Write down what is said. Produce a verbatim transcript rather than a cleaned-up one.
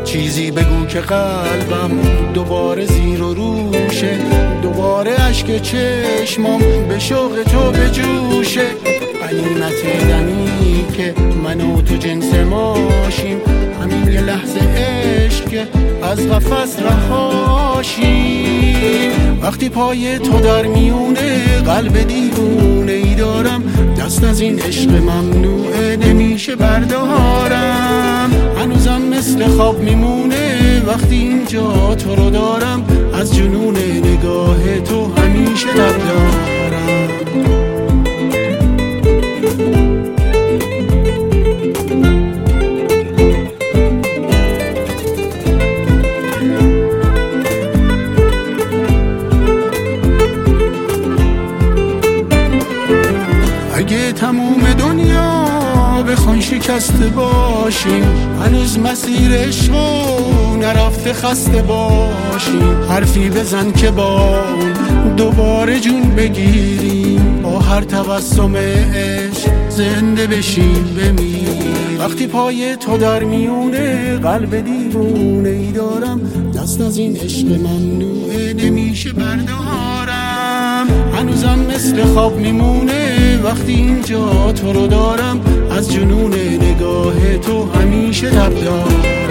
چیزی بگو که قلبم دوباره زیر و روشه، دوباره اشک چشمام به شوق تو بجوشه. غنیمت دمی که من و تو جنس ماشیم، همین یه لحظه عشق که از قفس رهاشیم. وقتی پای تو در میونه قلب دیوونه ای دارم، دست از این عشق ممنوعه نمیشه بردارم. هنوزم مثل خواب میمونه وقتی اینجا تو رو دارم، از جنون نگاه تو همیشه لب دارم. اگه تموم دنیا بخوان شکسته باشیم، هنوز مسیر عشقو نرفته خسته باشیم. حرفی بزن که با اون دوباره جون بگیریم، با هر تبسم عشق زنده بشیم بمیریم. وقتی پای تو در میونه قلب دیوونه ای دارم، دست از این عشق ممنوعه نمیشه بردارم. هنوزم مثل خواب میمونه وقتی اینجا تو رو دارم، از جنون نگاه تو همیشه لب دارم.